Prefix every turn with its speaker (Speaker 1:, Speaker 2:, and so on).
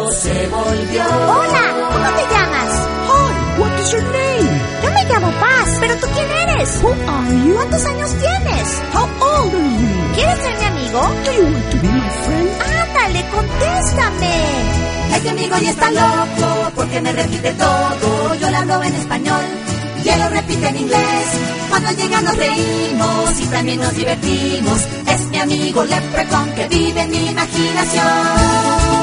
Speaker 1: loco se volvió.
Speaker 2: Hola, ¿cómo te llamas?
Speaker 3: Hi, what is your name?
Speaker 2: Yo me llamo Paz, pero ¿tú quién eres?
Speaker 3: Who are you?
Speaker 2: ¿Cuántos años tienes?
Speaker 3: How old are you?
Speaker 2: ¿Quieres ser mi amigo?
Speaker 3: Do you want to be my friend?
Speaker 2: Ándale, contéstame.
Speaker 1: Este amigo ya está loco porque me repite todo. Yo le hablo en español y él lo repite en inglés. Cuando llega nos reímos y también nos divertimos. Es mi amigo Leprechaun que vive en mi imaginación.